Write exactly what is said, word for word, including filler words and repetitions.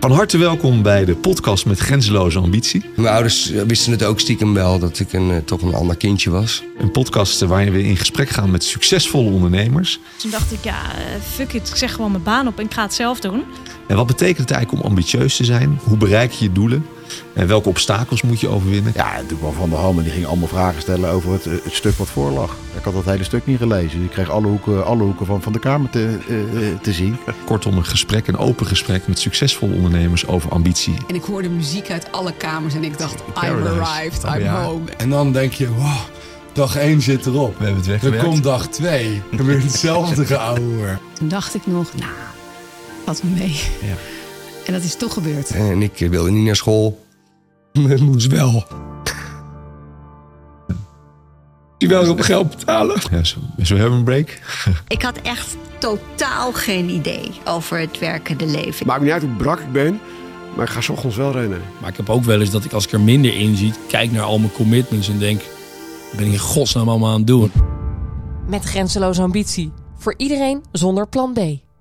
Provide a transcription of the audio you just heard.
Van harte welkom bij de podcast met Grenzeloze Ambitie. Mijn ouders wisten het ook stiekem wel dat ik een, uh, toch een ander kindje was. Een podcast waarin we in gesprek gaan met succesvolle ondernemers. Toen dacht ik, ja, fuck it, ik zeg gewoon mijn baan op en ik ga het zelf doen. En wat betekent het eigenlijk om ambitieus te zijn? Hoe bereik je je doelen? En welke obstakels moet je overwinnen? Ja, natuurlijk wel Van der Ham. En die ging allemaal vragen stellen over het, het stuk wat voorlag. Ik had dat hele stuk niet gelezen. Ik kreeg alle hoeken, alle hoeken van, van de Kamer te, uh, te zien. Kortom, een gesprek, een open gesprek met succesvolle ondernemers over ambitie. En ik hoorde muziek uit alle kamers en ik dacht, I'm Paradise. arrived, Oh, I'm ja. home. En dan denk je, wow, dag één zit erop. We hebben het Dan weggewerkt. komt dag twee. Dan weer hetzelfde geouwehoer. Toen dacht ik nog, nou, wat me mee. Ja. En dat is toch gebeurd. En ik wilde niet naar school. Maar het moest wel. Die wil op geld betalen. Ja, zo, zo hebben we een break. Ik had echt totaal geen idee over het werkende leven. Maakt niet uit hoe brak ik ben, maar ik ga 's ochtends wel rennen. Maar ik heb ook wel eens dat ik als ik er minder in zie, kijk naar al mijn commitments en denk, wat ben ik in godsnaam allemaal aan het doen? Met Grenzeloze Ambitie. Voor iedereen zonder plan B.